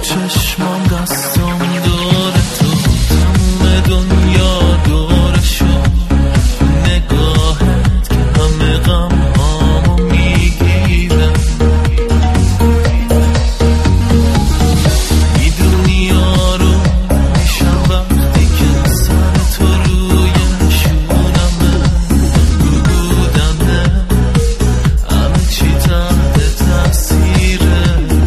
چشمام دستم دور تو، تموم دنیا دور شد نگاهت که همه غم هامو میگیره. میدونی آروم میشم وقتی که سر تو روی شونمه، رو بودنه همه چی تحت تاثیره.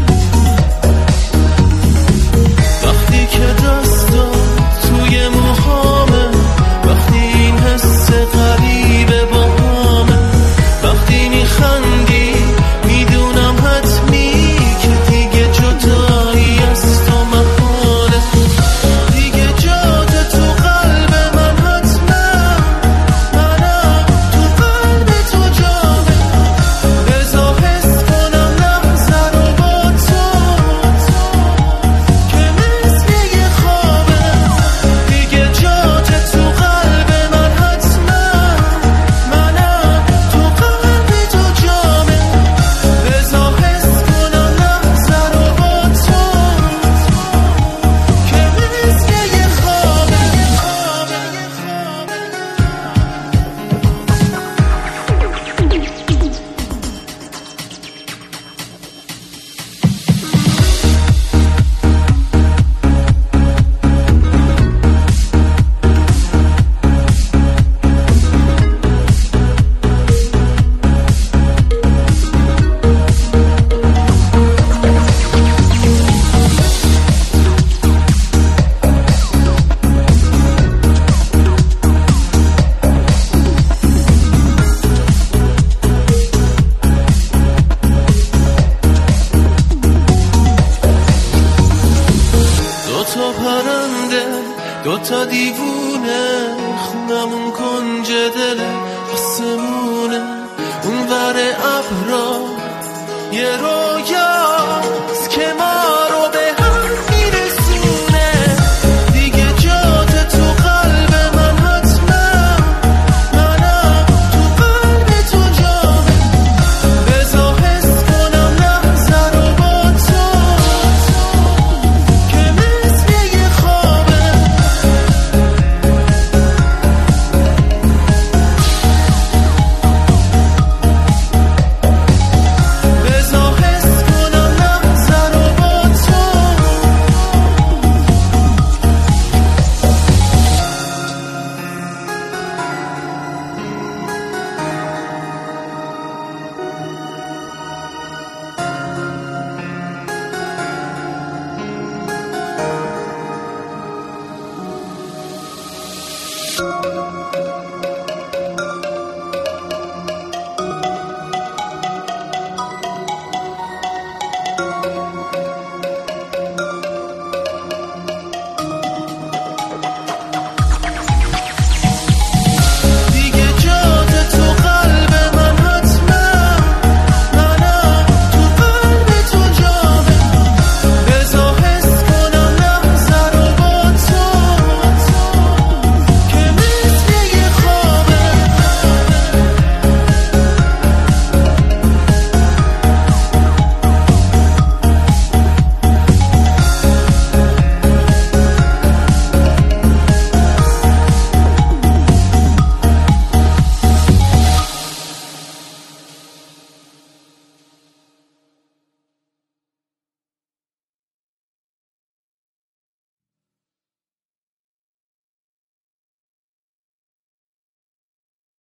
وقتی که دستم توی موهامه، وقتی این حس غریبه با همه، وقتی میخندی میدونم حتمی که دیگه جدایی از تو محاله. دیگه جات تو قلب من حتما، منم تو قلب تو جامه. بذار حس کنم لحظه رو با تو که مثل یه خوابه. دیگه جات تو قلب من حتما، منم تو قلب تو جامه. بذار حس کنم لحظه رو با تو که مثل یه خوابه. دوتا پرنده دوتا دیوونه، خونمون کنج دل آسمونه، اون ور ابرا یه رویا